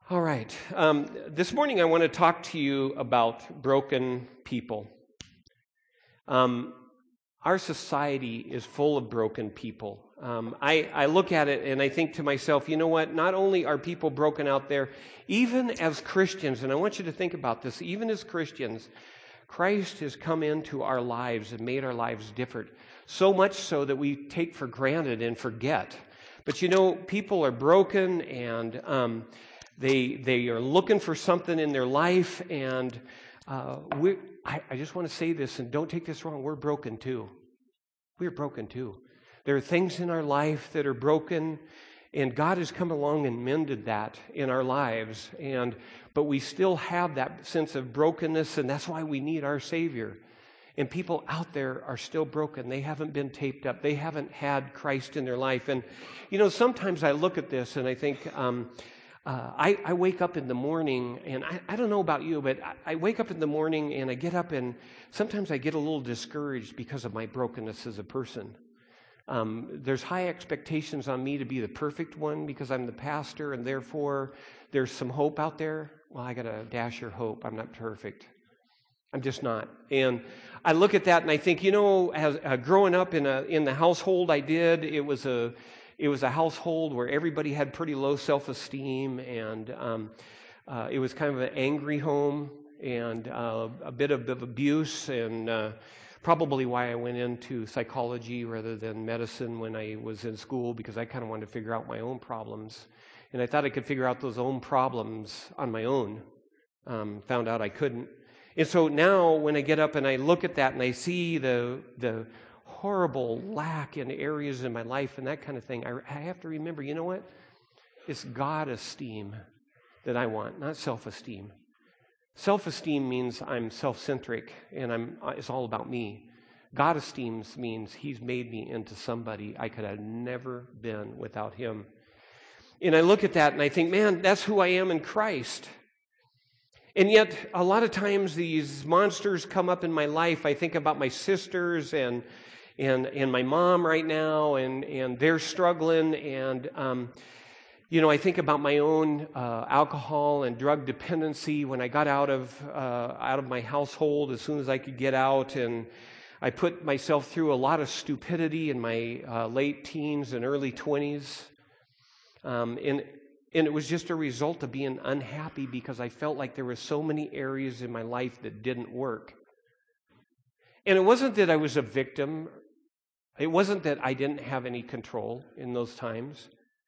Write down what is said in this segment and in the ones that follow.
All right. This morning I want to talk to you about broken people. Our society is full of broken people. I look at it and I think to myself, you know what? Not only are people broken out there, even as Christians, and I want you to think about this, even as Christians, Christ has come into our lives and made our lives different, so much so that we take for granted and forget. But you know, people are broken and they are looking for something in their life, and I just want to say this, and don't take this wrong, we're broken too. We're broken too. There are things in our life that are broken, and God has come along and mended that in our lives, but we still have that sense of brokenness, and that's why we need our Savior. And people out there are still broken. They haven't been taped up. They haven't had Christ in their life. And, you know, sometimes I look at this and I think, I wake up in the morning, and I don't know about you, but I wake up in the morning and I get up, and sometimes I get a little discouraged because of my brokenness as a person. There's high expectations on me to be the perfect one because I'm the pastor, and therefore there's some hope out there. Well, I got to dash your hope. I'm not perfect. I'm just not. And I look at that and I think, you know, as growing up in the household I did, it was a household where everybody had pretty low self-esteem, and it was kind of an angry home, and a bit of abuse, and probably why I went into psychology rather than medicine when I was in school, because I kind of wanted to figure out my own problems. And I thought I could figure out those own problems on my own. Found out I couldn't. And so now when I get up and I look at that and I see the horrible lack in areas in my life and that kind of thing, I have to remember, you know what? It's God esteem that I want, not self-esteem. Self-esteem means I'm self-centric and it's all about me. God esteem means He's made me into somebody I could have never been without Him. And I look at that and I think, man, that's who I am in Christ. And yet, a lot of times these monsters come up in my life. I think about my sisters and my mom right now, and they're struggling. And you know, I think about my own alcohol and drug dependency when I got out of my household as soon as I could get out, and I put myself through a lot of stupidity in my late teens and early 20s. And it was just a result of being unhappy because I felt like there were so many areas in my life that didn't work. And it wasn't that I was a victim. It wasn't that I didn't have any control in those times.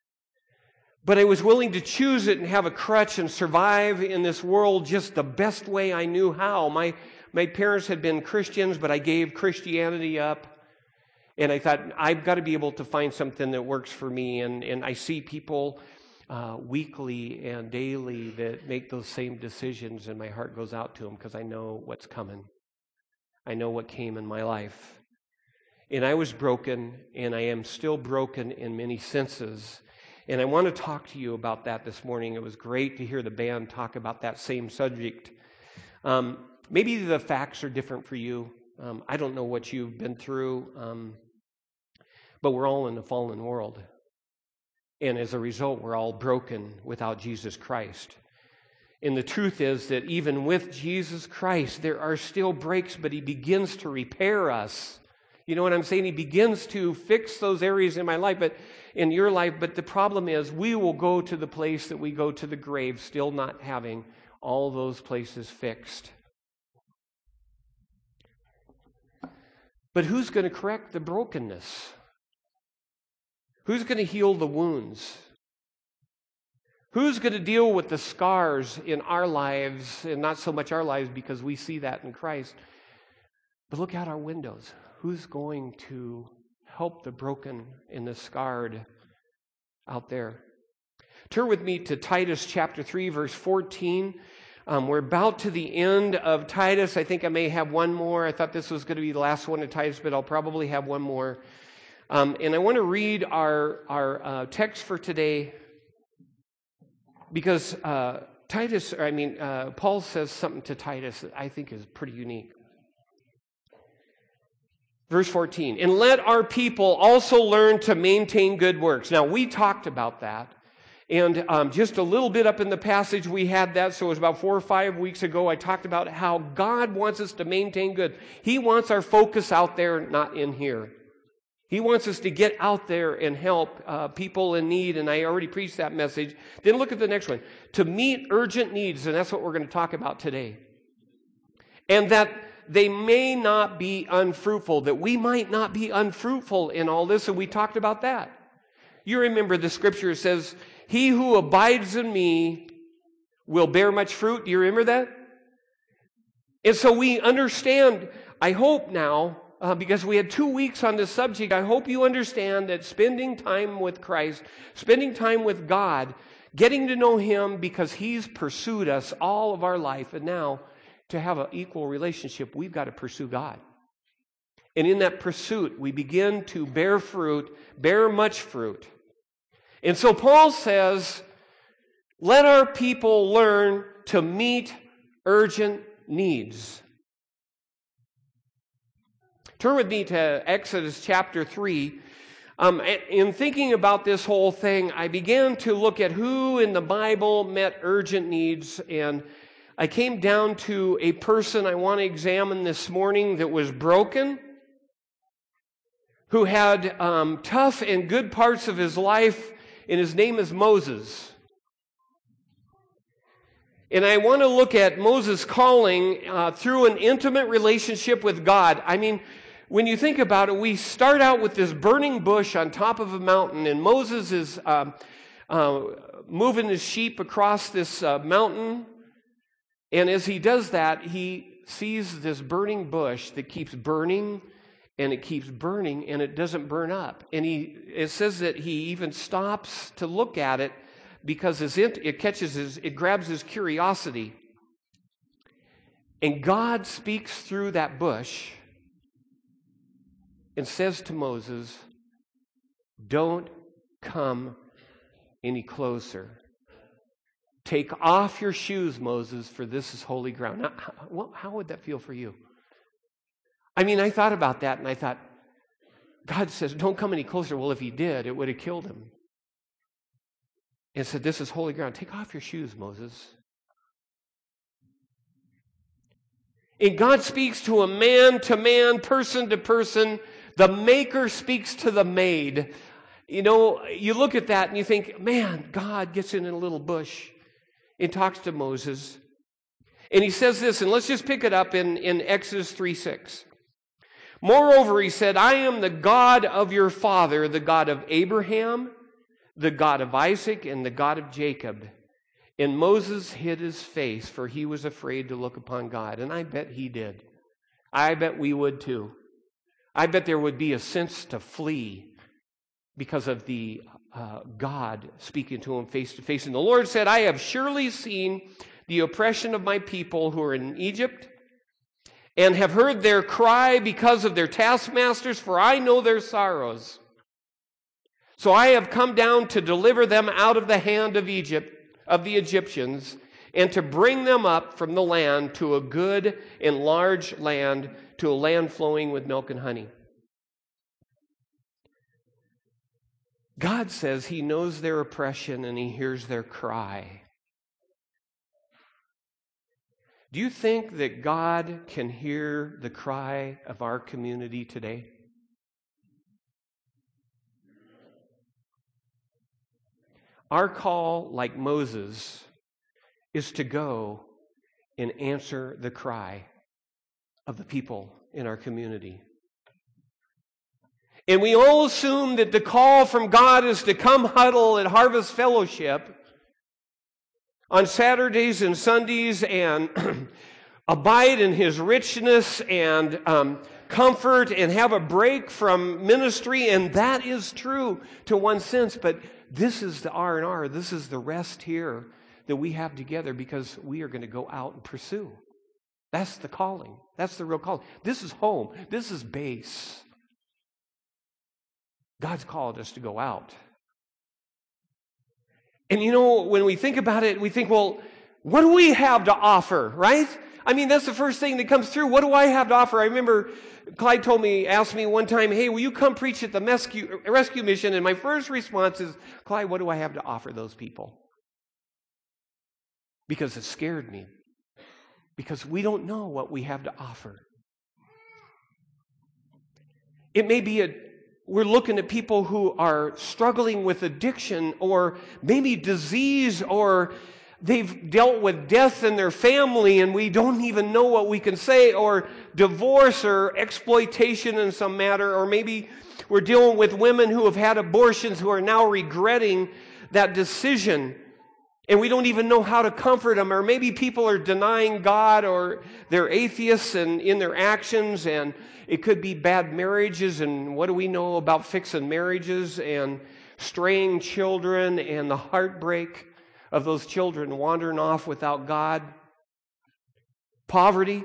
But I was willing to choose it and have a crutch and survive in this world just the best way I knew how. My parents had been Christians, but I gave Christianity up. And I thought, I've got to be able to find something that works for me. And I see people weekly and daily that make those same decisions, and my heart goes out to them because I know what's coming. I know what came in my life. And I was broken, and I am still broken in many senses. And I want to talk to you about that this morning. It was great to hear the band talk about that same subject. Maybe the facts are different for you. I don't know what you've been through, but we're all in a fallen world. And as a result, we're all broken without Jesus Christ. And the truth is that even with Jesus Christ, there are still breaks, but He begins to repair us. You know what I'm saying? He begins to fix those areas in my life, but in your life. But the problem is, we will go to the place that we go to the grave, still not having all those places fixed. But who's going to correct the brokenness? Who's going to heal the wounds? Who's going to deal with the scars in our lives, and not so much our lives because we see that in Christ? But look out our windows. Who's going to help the broken and the scarred out there? Turn with me to Titus chapter 3, verse 14. We're about to the end of Titus. I think I may have one more. I thought this was going to be the last one of Titus, but I'll probably have one more. And I want to read our text for today because Paul says something to Titus that I think is pretty unique. Verse 14, and let our people also learn to maintain good works. Now, we talked about that. And just a little bit up in the passage, we had that. So it was about 4 or 5 weeks ago, I talked about how God wants us to maintain good. He wants our focus out there, not in here. He wants us to get out there and help people in need, and I already preached that message. Then look at the next one. To meet urgent needs, and that's what we're going to talk about today. And that they may not be unfruitful, that we might not be unfruitful in all this, and we talked about that. You remember the scripture says, "He who abides in me will bear much fruit." Do you remember that? And so we understand, I hope now, because we had 2 weeks on this subject, I hope you understand that spending time with Christ, spending time with God, getting to know Him because He's pursued us all of our life, and now to have an equal relationship, we've got to pursue God. And in that pursuit, we begin to bear fruit, bear much fruit. And so Paul says, let our people learn to meet urgent needs. Turn with me to Exodus chapter 3. In thinking about this whole thing, I began to look at who in the Bible met urgent needs, and I came down to a person I want to examine this morning that was broken, who had tough and good parts of his life, and his name is Moses. And I want to look at Moses' calling through an intimate relationship with God. I mean, when you think about it, we start out with this burning bush on top of a mountain, and Moses is moving his sheep across this mountain. And as he does that, he sees this burning bush that keeps burning, and it keeps burning, and it doesn't burn up. And it says that he even stops to look at it because it grabs his curiosity. And God speaks through that bush and says to Moses, "Don't come any closer. Take off your shoes, Moses, for this is holy ground." Now, how would that feel for you? I mean, I thought about that, and I thought, God says, don't come any closer. Well, if he did, it would have killed him. And said, this is holy ground. Take off your shoes, Moses. And God speaks to man, person to person. The maker speaks to the made. You know, you look at that and you think, man, God gets in a little bush and talks to Moses. And he says this, and let's just pick it up in Exodus 3:6. "Moreover," he said, "I am the God of your father, the God of Abraham, the God of Isaac, and the God of Jacob." And Moses hid his face, for he was afraid to look upon God. And I bet he did. I bet we would too. I bet there would be a sense to flee because of the God speaking to him face to face. And the Lord said, "I have surely seen the oppression of my people who are in Egypt, and have heard their cry because of their taskmasters, for I know their sorrows. So I have come down to deliver them out of the hand of Egypt, of the Egyptians, and to bring them up from the land to a good and large land, to a land flowing with milk and honey." God says he knows their oppression and he hears their cry. Do you think that God can hear the cry of our community today? Our call, like Moses, is to go and answer the cry of the people in our community. And we all assume that the call from God is to come huddle at Harvest Fellowship on Saturdays and Sundays and abide in His richness and comfort and have a break from ministry. And that is true to one sense, but this is the R&R. This is the rest here that we have together because we are going to go out and pursue. That's the calling. That's the real calling. This is home. This is base. God's called us to go out. And you know, when we think about it, we think, well, what do we have to offer, right? I mean, that's the first thing that comes through. What do I have to offer? I remember Clyde asked me one time, hey, will you come preach at the rescue mission? And my first response is, Clyde, what do I have to offer those people? Because it scared me. Because we don't know what we have to offer. It may be we're looking at people who are struggling with addiction or maybe disease, or they've dealt with death in their family and we don't even know what we can say, or divorce or exploitation in some matter, or maybe we're dealing with women who have had abortions who are now regretting that decision and we don't even know how to comfort them, or maybe people are denying God or they're atheists in their actions, and it could be bad marriages, and what do we know about fixing marriages, and straying children and the heartbreak of those children wandering off without God. Poverty.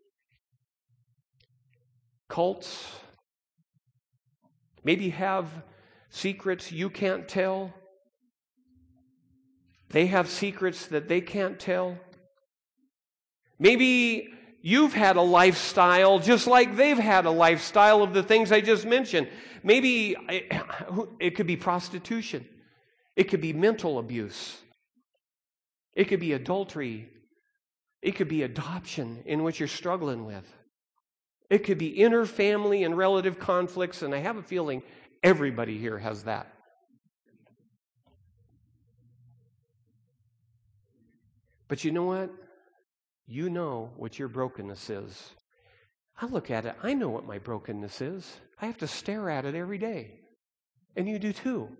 Cults. Maybe you have secrets you can't tell. They have secrets that they can't tell. Maybe you've had a lifestyle just like they've had a lifestyle of the things I just mentioned. Maybe it could be prostitution. It could be mental abuse. It could be adultery. It could be adoption in which you're struggling with. It could be inter-family and relative conflicts, and I have a feeling everybody here has that. But you know what? You know what your brokenness is. I look at it, I know what my brokenness is. I have to stare at it every day. And you do too.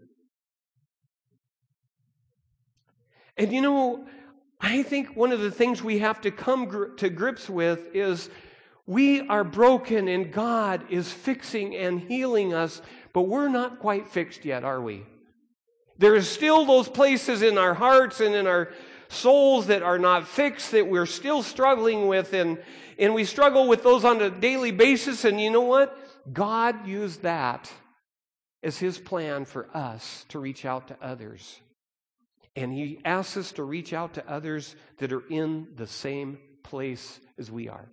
And you know, I think one of the things we have to come to grips with is we are broken and God is fixing and healing us, but we're not quite fixed yet, are we? There are still those places in our hearts and in our souls that are not fixed, that we're still struggling with, and we struggle with those on a daily basis. And you know what? God used that as His plan for us to reach out to others. And He asks us to reach out to others that are in the same place as we are.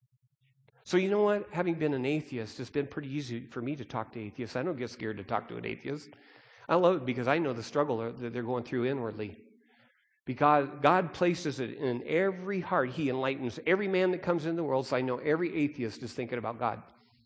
So you know what? Having been an atheist, it's been pretty easy for me to talk to atheists. I don't get scared to talk to an atheist. I love it because I know the struggle that they're going through inwardly. Because God places it in every heart. He enlightens every man that comes into the world. So I know every atheist is thinking about God.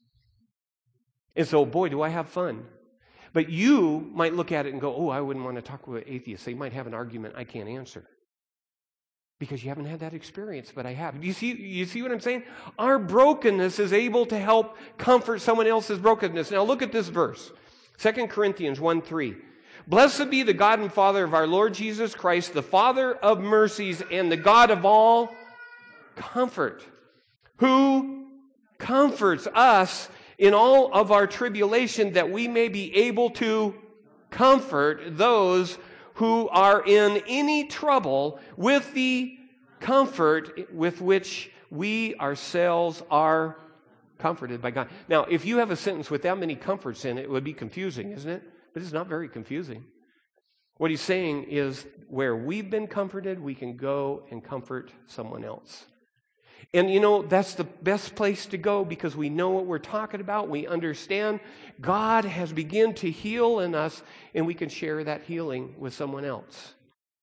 And so, boy, do I have fun. But you might look at it and go, oh, I wouldn't want to talk with atheists. They might have an argument I can't answer. Because you haven't had that experience, but I have. You see what I'm saying? Our brokenness is able to help comfort someone else's brokenness. Now look at this verse. 2 Corinthians 1:3. Blessed be the God and Father of our Lord Jesus Christ, the Father of mercies and the God of all comfort, who comforts us in all of our tribulation, that we may be able to comfort those who are in any trouble with the comfort with which we ourselves are comforted by God. Now, if you have a sentence with that many comforts in it, it would be confusing, isn't it? But it's not very confusing. What he's saying is, where we've been comforted, we can go and comfort someone else. And you know, that's the best place to go because we know what we're talking about. We understand God has begun to heal in us, and we can share that healing with someone else.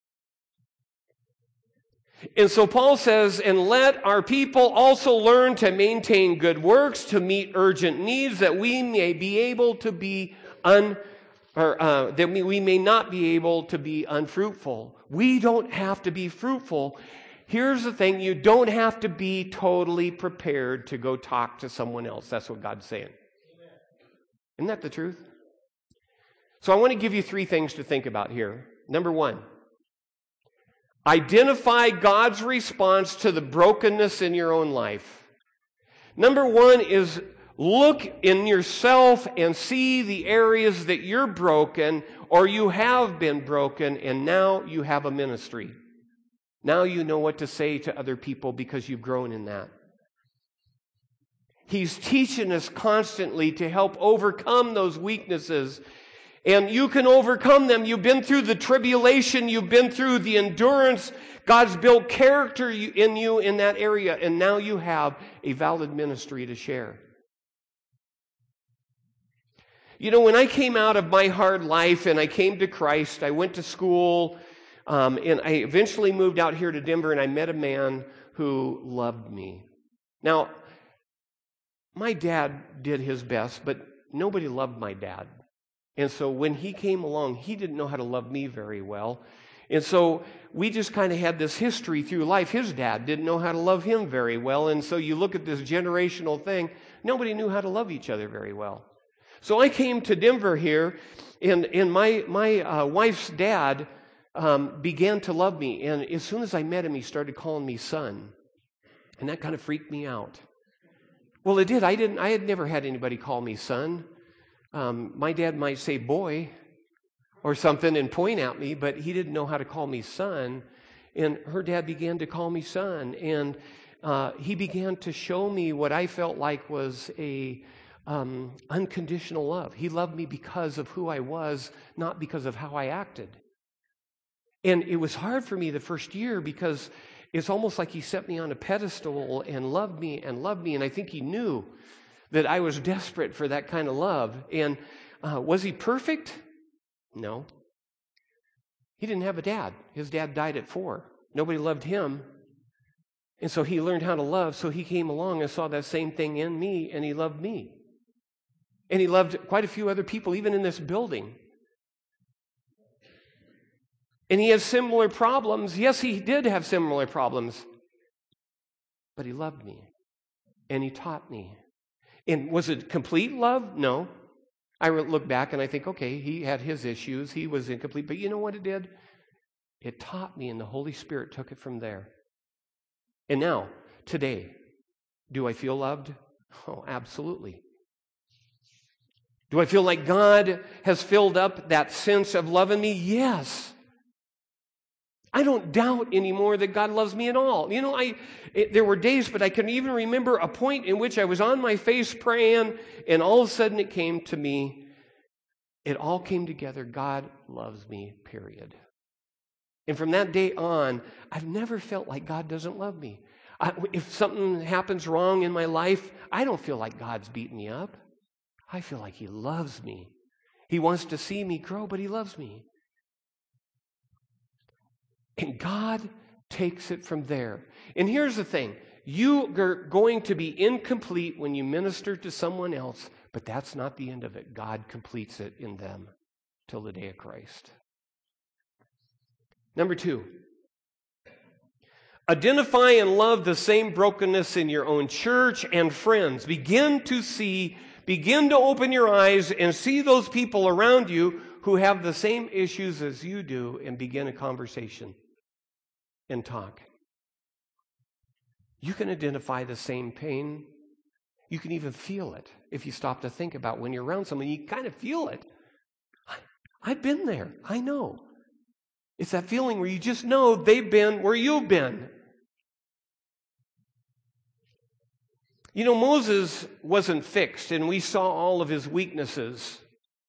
And so Paul says, and let our people also learn to maintain good works, to meet urgent needs, that we may be able to be that we may not be able to be unfruitful. We don't have to be fruitful. Here's the thing, you don't have to be totally prepared to go talk to someone else. That's what God's saying. Amen. Isn't that the truth? So I want to give you 3 things to think about here. Number 1, identify God's response to the brokenness in your own life. Number 1 is look in yourself and see the areas that you're broken or you have been broken, and now you have a ministry. Now you know what to say to other people because you've grown in that. He's teaching us constantly to help overcome those weaknesses And you can overcome them. You've been through the tribulation. You've been through the endurance. God's built character in you in that area. And now you have a valid ministry to share. You know, when I came out of my hard life and I came to Christ, I went to school, and I eventually moved out here to Denver, and I met a man who loved me. Now, my dad did his best, but nobody loved my dad. And so when he came along, he didn't know how to love me very well. And so we just kind of had this history through life. His dad didn't know how to love him very well. And so you look at this generational thing, nobody knew how to love each other very well. So I came to Denver here, and my wife's dad began to love me. And as soon as I met him, he started calling me son. And that kind of freaked me out. Well, it did. I had never had anybody call me son. My dad might say boy or something and point at me, but he didn't know how to call me son. And her dad began to call me son. And he began to show me what I felt like was a unconditional love. He loved me because of who I was, not because of how I acted. And it was hard for me the first year because it's almost like he set me on a pedestal and loved me. And I think he knew that I was desperate for that kind of love. And was he perfect? No. He didn't have a dad. His dad died at 4. Nobody loved him. And so he learned how to love. So he came along and saw that same thing in me, and he loved me. And he loved quite a few other people, even in this building. And he has similar problems. Yes, he did have similar problems. But he loved me. And he taught me. And was it complete love? No. I look back and I think, okay, he had his issues. He was incomplete. But you know what it did? It taught me, and the Holy Spirit took it from there. And now, today, do I feel loved? Oh, absolutely. Do I feel like God has filled up that sense of love in me? Yes. I don't doubt anymore that God loves me at all. You know, there were days, but I can even remember a point in which I was on my face praying, and all of a sudden it came to me. It all came together. God loves me, period. And from that day on, I've never felt like God doesn't love me. If something happens wrong in my life, I don't feel like God's beating me up. I feel like He loves me. He wants to see me grow, but He loves me. And God takes it from there. And here's the thing. You are going to be incomplete when you minister to someone else, but that's not the end of it. God completes it in them till the day of Christ. Number 2. Identify and love the same brokenness in your own church and friends. Begin to open your eyes and see those people around you who have the same issues as you do, and begin a conversation and talk. You can identify the same pain. You can even feel it if you stop to think about when you're around someone. You kind of feel it. I've been there. I know. It's that feeling where you just know they've been where you've been. You know, Moses wasn't fixed, and we saw all of his weaknesses.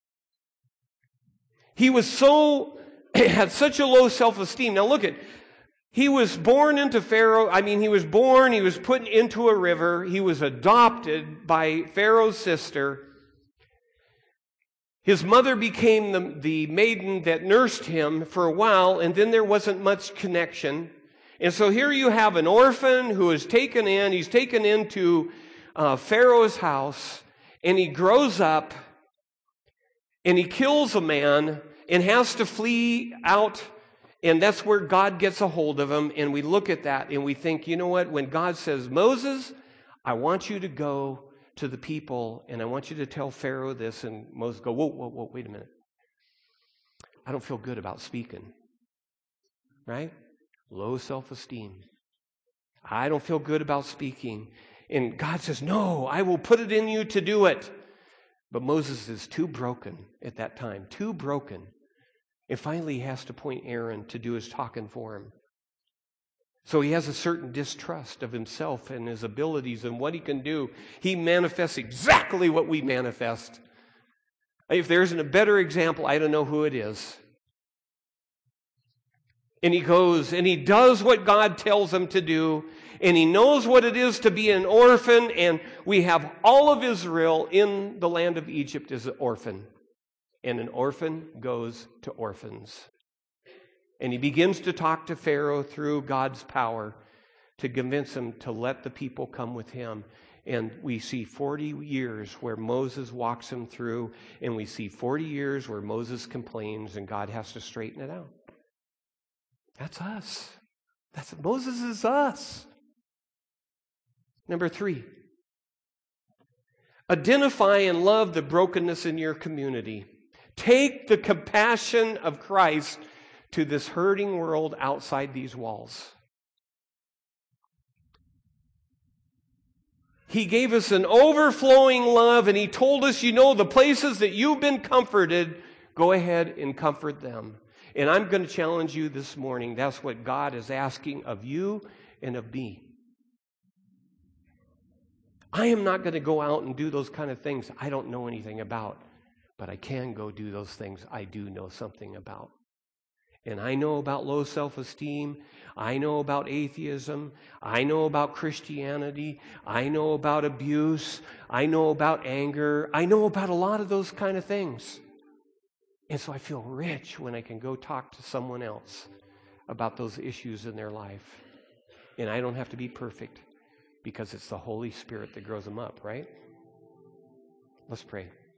He had such a low self-esteem. Now look at, he was born into Pharaoh. he was put into a river. He was adopted by Pharaoh's sister. His mother became the maiden that nursed him for a while, and then there wasn't much connection. And so here you have an orphan who is taken in. He's taken into Pharaoh's house, and he grows up, and he kills a man and has to flee out, and that's where God gets a hold of him. And we look at that and we think, you know what? When God says, Moses, I want you to go to the people, and I want you to tell Pharaoh this, and Moses go, whoa, wait a minute. I don't feel good about speaking. Right? Low self-esteem. I don't feel good about speaking. And God says, no, I will put it in you to do it. But Moses is too broken at that time, too broken. And finally he has to point Aaron to do his talking for him. So he has a certain distrust of himself and his abilities and what he can do. He manifests exactly what we manifest. If there isn't a better example, I don't know who it is. And he goes and he does what God tells him to do. And he knows what it is to be an orphan. And we have all of Israel in the land of Egypt as an orphan. And an orphan goes to orphans. And he begins to talk to Pharaoh through God's power to convince him to let the people come with him. And we see 40 years where Moses walks him through. And we see 40 years where Moses complains and God has to straighten it out. That's us. Moses is us. Number 3. Identify and love the brokenness in your community. Take the compassion of Christ to this hurting world outside these walls. He gave us an overflowing love, and he told us, the places that you've been comforted, go ahead and comfort them. And I'm going to challenge you this morning. That's what God is asking of you and of me. I am not going to go out and do those kind of things I don't know anything about. But I can go do those things I do know something about. And I know about low self-esteem. I know about atheism. I know about Christianity. I know about abuse. I know about anger. I know about a lot of those kind of things. And so I feel rich when I can go talk to someone else about those issues in their life. And I don't have to be perfect because it's the Holy Spirit that grows them up, right? Let's pray.